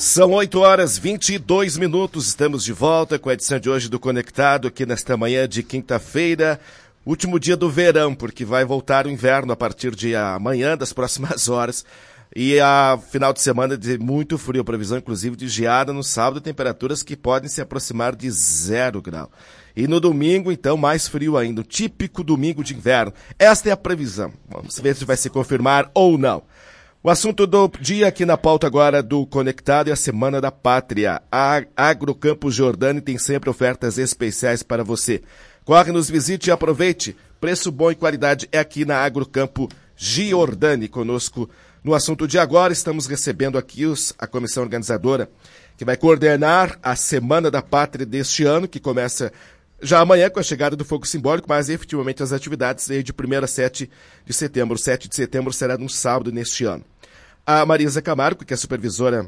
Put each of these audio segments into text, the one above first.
São 8h22, estamos de volta com a edição de hoje do Conectado, aqui nesta manhã de quinta-feira, último dia do verão, porque vai voltar o inverno a partir de amanhã, das próximas horas, e a final de semana de muito frio, previsão inclusive de geada no sábado, temperaturas que podem se aproximar de 0 grau. E no domingo, então, mais frio ainda, o típico domingo de inverno. Esta é a previsão, vamos ver se vai se confirmar ou não. O assunto do dia aqui na pauta agora do Conectado é a Semana da Pátria. A Agrocampo Giordani tem sempre ofertas especiais para você. Corre, nos visite e aproveite. Preço bom e qualidade é aqui na Agrocampo Giordani. Conosco no assunto de agora, estamos recebendo aqui a comissão organizadora que vai coordenar a Semana da Pátria deste ano, que começa já amanhã com a chegada do fogo simbólico, mas efetivamente as atividades de 1º a 7 de setembro. 7 de setembro será num sábado neste ano. A Marisa Camargo, que é supervisora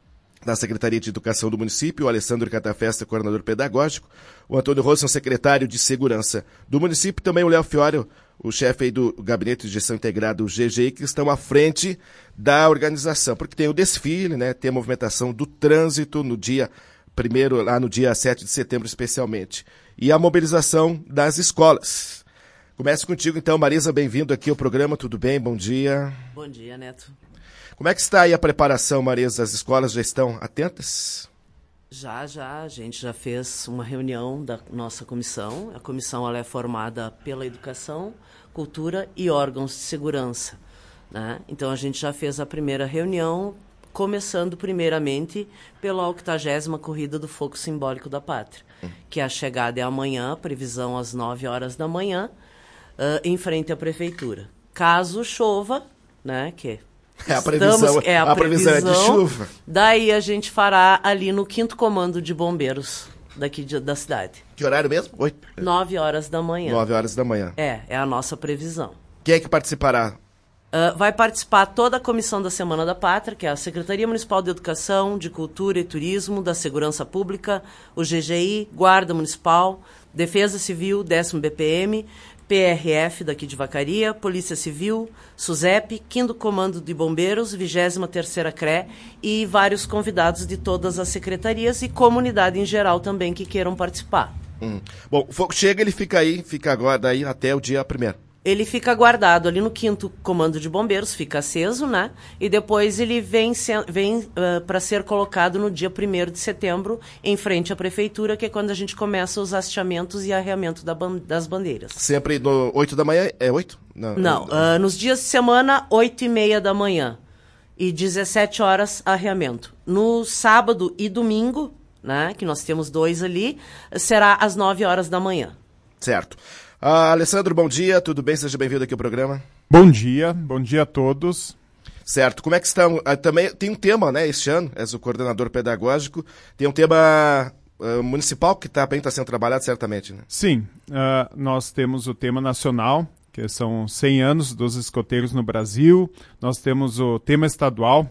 da Secretaria de Educação do município, o Alessandro Catafesta, coordenador pedagógico, o Antônio Rosson, secretário de Segurança do município, também o Léo Fiore, o chefe aí do Gabinete de Gestão Integrada, o GGI, que estão à frente da organização, porque tem o desfile, né, tem a movimentação do trânsito no dia primeiro, lá no dia 7 de setembro especialmente, e a mobilização das escolas. Começo contigo então, Marisa, bem-vindo aqui ao programa, tudo bem? Bom dia. Bom dia, Neto. Como é que está aí a preparação, Marisa? As escolas já estão atentas? Já. A gente já fez uma reunião da nossa comissão. A comissão ela é formada pela Educação, Cultura e órgãos de segurança, né? Então, a gente já fez a primeira reunião, começando primeiramente pela 80ª Corrida do Fogo Simbólico da Pátria, que a chegada é amanhã, previsão às 9 horas da manhã, em frente à Prefeitura. Caso chova, né, que a previsão é de chuva. Daí a gente fará ali no 5º Comando de Bombeiros daqui da cidade. Que horário mesmo? 9 horas da manhã. 9 horas da manhã. É a nossa previsão. Quem é que participará? Vai participar toda a Comissão da Semana da Pátria, que é a Secretaria Municipal de Educação, de Cultura e Turismo, da Segurança Pública, o GGI, Guarda Municipal, Defesa Civil, 10º BPM, PRF daqui de Vacaria, Polícia Civil, SUSEP, 5º Comando de Bombeiros, 23ª CRE e vários convidados de todas as secretarias e comunidade em geral também que queiram participar. Bom, o fogo chega, ele fica agora daí até o dia 1º. Ele fica guardado ali no 5º Comando de Bombeiros, fica aceso, né? E depois ele vem para ser colocado no dia 1º de setembro, em frente à Prefeitura, que é quando a gente começa os hasteamentos e arreamento das bandeiras. Sempre no 8 da manhã? É 8? Não, nos dias de semana, 8h30 da manhã. E 17 horas, arreamento. No sábado e domingo, né? Que nós temos 2 ali, será às 9 horas da manhã. Certo. Alessandro, bom dia, tudo bem? Seja bem-vindo aqui ao programa. Bom dia a todos. Certo, como é que estão? Também tem um tema, né, este ano, és o coordenador pedagógico, tem um tema municipal que também está sendo trabalhado certamente, né? Sim, nós temos o tema nacional, que são 100 anos dos escoteiros no Brasil, nós temos o tema estadual,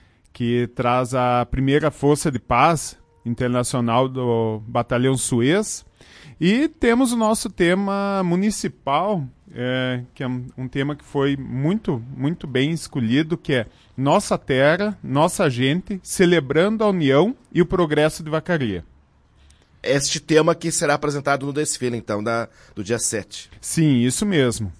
que traz a primeira força de paz internacional do Batalhão Suez, e temos o nosso tema municipal, que é um tema que foi muito, muito bem escolhido, que é Nossa Terra, Nossa Gente, celebrando a união e o progresso de Vacaria. Este tema que será apresentado no desfile, então, do dia 7. Sim, isso mesmo.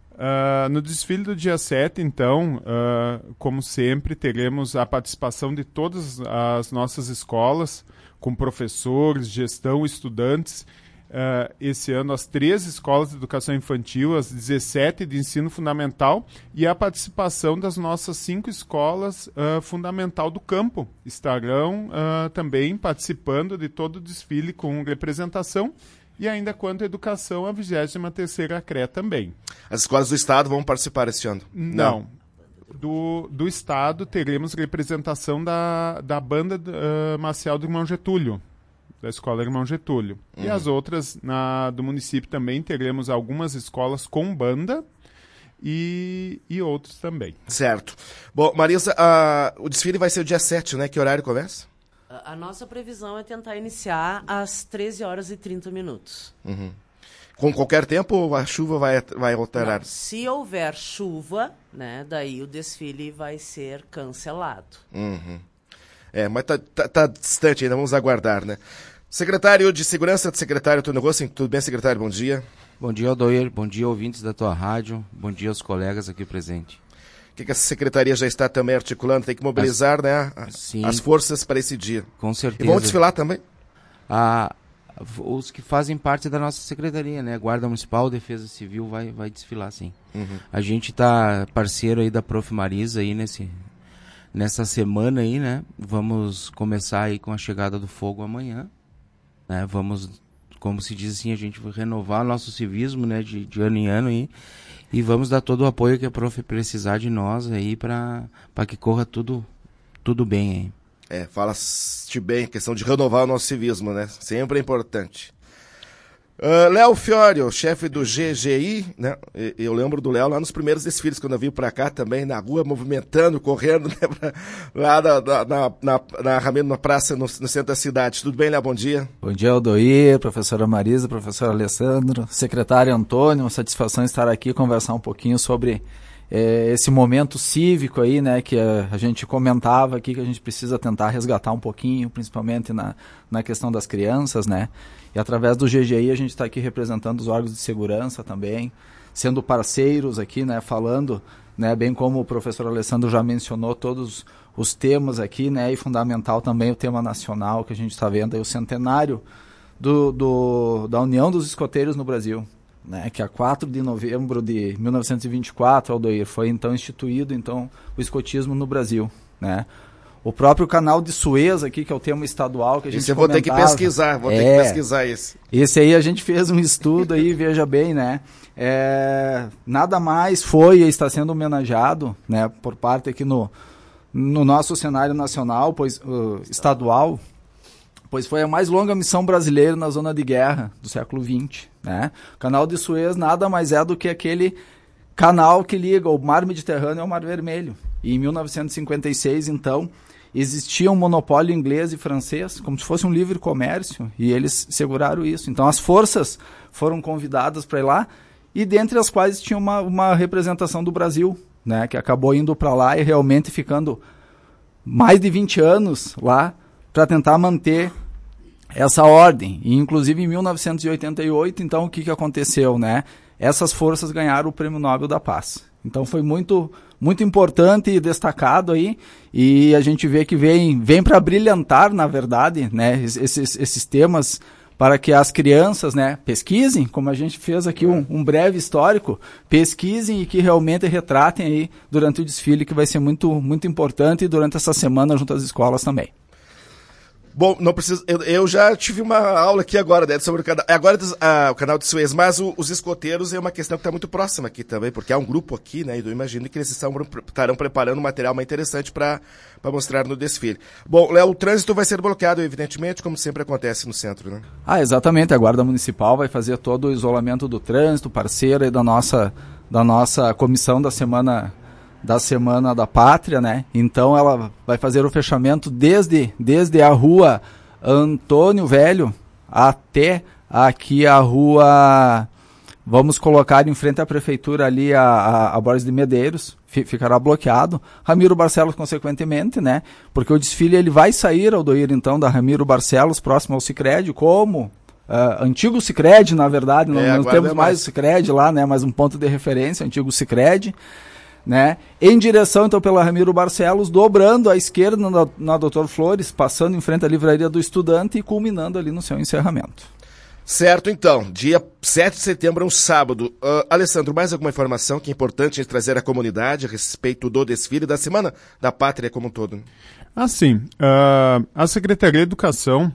No desfile do dia 7, então, como sempre, teremos a participação de todas as nossas escolas, com professores, gestão, estudantes. Esse ano as 13 escolas de educação infantil, as 17 de ensino fundamental e a participação das nossas 5 escolas fundamental do campo estarão também participando de todo o desfile com representação e ainda quanto à educação, a 23ª CRE também. As escolas do estado vão participar esse ano? Não. Do estado teremos representação da banda marcial do Irmão Getúlio, da Escola Irmão Getúlio. E as outras do município também teremos algumas escolas com banda e outros também. Certo. Bom, Marisa, o desfile vai ser o dia 7, né? Que horário começa? A nossa previsão é tentar iniciar às 13h30. Com qualquer tempo ou a chuva vai alterar? Não, se houver chuva, né, daí o desfile vai ser cancelado. Mas tá distante ainda, vamos aguardar, né? Secretário de Segurança, secretário Antônio Rossi, tudo bem, secretário? Bom dia. Bom dia, Aldoir. Bom dia, ouvintes da tua rádio. Bom dia aos colegas aqui presentes. O que a secretaria já está também articulando? Tem que mobilizar, né, as forças para esse dia. Com certeza. E vão desfilar também? Os que fazem parte da nossa secretaria, né? Guarda Municipal, Defesa Civil vai desfilar, sim. Uhum. A gente está parceiro aí da Prof. Marisa aí nessa semana aí, né? Vamos começar aí com a chegada do fogo amanhã, né? Vamos, como se diz assim, a gente vai renovar nosso civismo, né? De ano em ano aí. E vamos dar todo o apoio que a Prof. precisar de nós aí para que corra tudo bem aí. Fala-se bem, questão de renovar o nosso civismo, né? Sempre é importante. Léo Fiorio, chefe do GGI, né? Eu lembro do Léo lá nos primeiros desfiles, quando eu vim pra cá também, na rua, movimentando, correndo, né? Lá na praça, no centro da cidade. Tudo bem, Léo? Bom dia. Bom dia, Aldoir, professora Marisa, professor Alessandro, secretário Antônio, uma satisfação estar aqui e conversar um pouquinho sobre esse momento cívico aí, né, que a gente comentava aqui, que a gente precisa tentar resgatar um pouquinho, principalmente na questão das crianças, né, e através do GGI a gente está aqui representando os órgãos de segurança também, sendo parceiros aqui, né, falando, né, bem como o professor Alessandro já mencionou todos os temas aqui, né, e fundamental também o tema nacional que a gente está vendo aí, o centenário da União dos Escoteiros no Brasil, né, que a 4 de novembro de 1924, Aldoir, foi então instituído então o escotismo no Brasil, né? O próprio canal de Suez aqui, que é o tema estadual que a gente comentava. Vou ter que pesquisar esse. Esse aí a gente fez um estudo aí, veja bem, né? Nada mais foi e está sendo homenageado, né, por parte aqui no nosso cenário nacional, estadual, pois foi a mais longa missão brasileira na zona de guerra do século XX, né? O canal de Suez nada mais é do que aquele canal que liga o mar Mediterrâneo ao mar Vermelho. E em 1956, então, existia um monopólio inglês e francês, como se fosse um livre comércio, e eles seguraram isso. Então as forças foram convidadas para ir lá, e dentre as quais tinha uma representação do Brasil, né? Que acabou indo para lá e realmente ficando mais de 20 anos lá para tentar manter essa ordem. E inclusive em 1988, então, o que aconteceu, né? Essas forças ganharam o Prêmio Nobel da Paz. Então foi muito, muito importante e destacado aí, e a gente vê que vem para brilhantar, na verdade, né, esses temas, para que as crianças, né, pesquisem, como a gente fez aqui um breve histórico, pesquisem e que realmente retratem aí durante o desfile, que vai ser muito, muito importante, durante essa semana junto às escolas também. Bom, não precisa. Eu já tive uma aula aqui agora, né, sobre o canal. Agora o canal de Suez, mas os escoteiros é uma questão que está muito próxima aqui também, porque há um grupo aqui, né? E eu imagino que eles estarão preparando um material mais interessante para mostrar no desfile. Bom, Léo, o trânsito vai ser bloqueado, evidentemente, como sempre acontece no centro, né? Exatamente. A Guarda Municipal vai fazer todo o isolamento do trânsito, parceira aí da nossa comissão da Semana da Pátria, né? Então ela vai fazer o fechamento desde a rua Antônio Velho até aqui a rua, vamos colocar em frente à prefeitura ali a Borges de Medeiros, ficará bloqueado. Ramiro Barcelos, consequentemente, né? Porque o desfile ele vai sair, Aldoir, então, da Ramiro Barcelos, próximo ao Sicredi, como antigo Sicredi, na verdade, não temos mais o Sicredi lá, né? Mas um ponto de referência, antigo Sicredi, né, em direção então pela Ramiro Barcelos, dobrando à esquerda na Doutor Flores, passando em frente à Livraria do Estudante e culminando ali no seu encerramento. Certo, então, dia 7 de setembro é um sábado. Alessandro, mais alguma informação que é importante trazer à comunidade a respeito do desfile da Semana da Pátria como um todo? Sim, a Secretaria de Educação,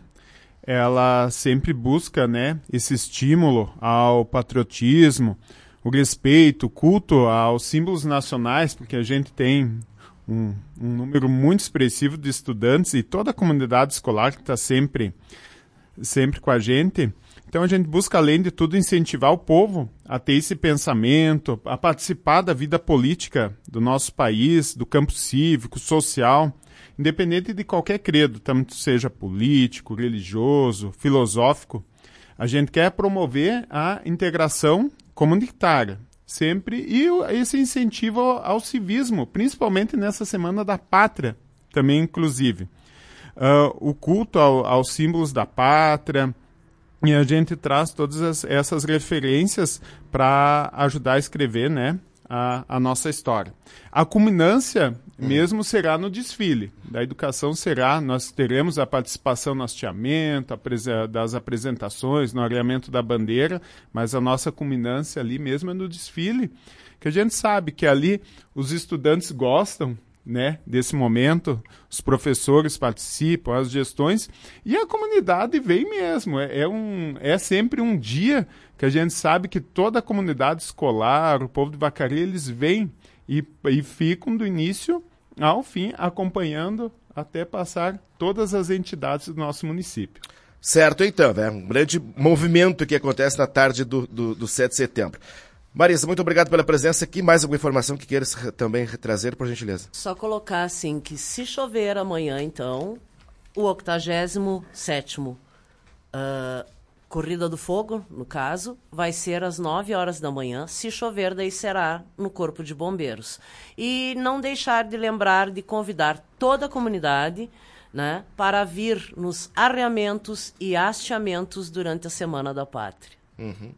ela sempre busca, né, esse estímulo ao patriotismo, o respeito, o culto aos símbolos nacionais, porque a gente tem um número muito expressivo de estudantes e toda a comunidade escolar que está sempre com a gente. Então a gente busca, além de tudo, incentivar o povo a ter esse pensamento, a participar da vida política do nosso país, do campo cívico, social, independente de qualquer credo, tanto seja político, religioso, filosófico. A gente quer promover a integração comunitária, sempre, e esse incentivo ao civismo, principalmente nessa Semana da Pátria, também inclusive. o culto aos símbolos da pátria, e a gente traz todas essas referências para ajudar a escrever, né, a nossa história. A culminância mesmo será no desfile. Da educação nós teremos a participação no hasteamento, das apresentações, no areamento da bandeira, mas a nossa culminância ali mesmo é no desfile, que a gente sabe que ali os estudantes gostam, né, desse momento, os professores participam, as gestões, e a comunidade vem mesmo. É sempre um dia que a gente sabe que toda a comunidade escolar, o povo de Vacaria, eles vêm e ficam do início ao fim acompanhando até passar todas as entidades do nosso município. Certo, então, é um grande movimento que acontece na tarde do 7 de setembro. Marisa, muito obrigado pela presença aqui. Mais alguma informação que queiras também trazer, por gentileza? Só colocar assim que se chover amanhã, então, o 87º Corrida do Fogo, no caso, vai ser às 9 horas da manhã. Se chover, daí será no Corpo de Bombeiros. E não deixar de lembrar de convidar toda a comunidade, né, para vir nos arreamentos e hasteamentos durante a Semana da Pátria. Uhum.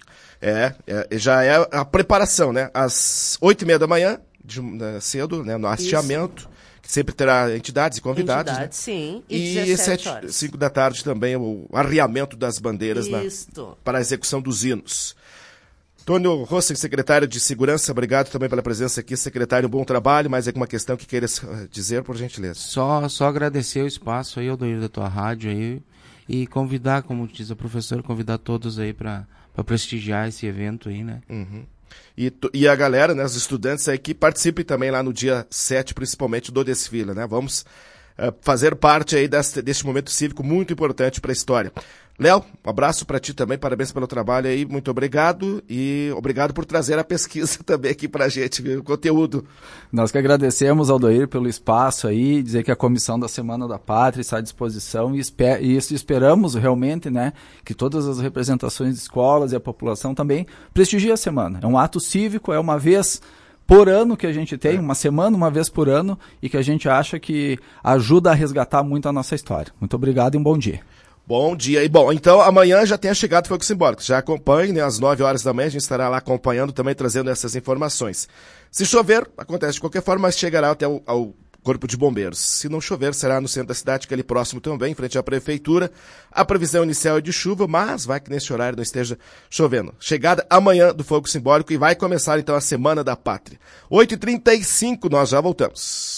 Já é a preparação, né? Às 8h30 da manhã, cedo, né, no hasteamento. Sempre terá entidades e convidados, né? Sim. E 5 da tarde também o arriamento das bandeiras para a execução dos hinos. Antônio Rossen, secretário de Segurança, obrigado também pela presença aqui. Secretário, um bom trabalho. Mais alguma questão que queiras dizer, por gentileza? Só agradecer o espaço aí, Aldoir, da tua rádio aí, e convidar, como diz a professora, convidar todos aí para prestigiar esse evento aí, né? Uhum. E a galera, né, os estudantes aí que participem também lá no dia 7, principalmente do desfile, né? Vamos fazer parte aí deste momento cívico muito importante para a história. Léo, um abraço para ti também, parabéns pelo trabalho aí, muito obrigado e obrigado por trazer a pesquisa também aqui para a gente, viu? O conteúdo. Nós que agradecemos, Aldoir, pelo espaço aí, dizer que a Comissão da Semana da Pátria está à disposição e esperamos realmente, né, que todas as representações de escolas e a população também prestigiem a semana. É um ato cívico, é uma vez por ano que a gente tem, uma semana, uma vez por ano, e que a gente acha que ajuda a resgatar muito a nossa história. Muito obrigado e um bom dia. Bom dia. E bom, então amanhã já tem a chegada do Fogo Simbólico. Já acompanhe, né, às 9 horas da manhã, a gente estará lá acompanhando, também trazendo essas informações. Se chover, acontece de qualquer forma, mas chegará até ao Corpo de Bombeiros. Se não chover, será no centro da cidade, que é ali próximo também, em frente à prefeitura. A previsão inicial é de chuva, mas vai que nesse horário não esteja chovendo. Chegada amanhã do Fogo Simbólico e vai começar então a Semana da Pátria. 8h35, nós já voltamos.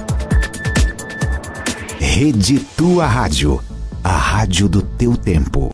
Rede Tua Rádio, a rádio do teu tempo.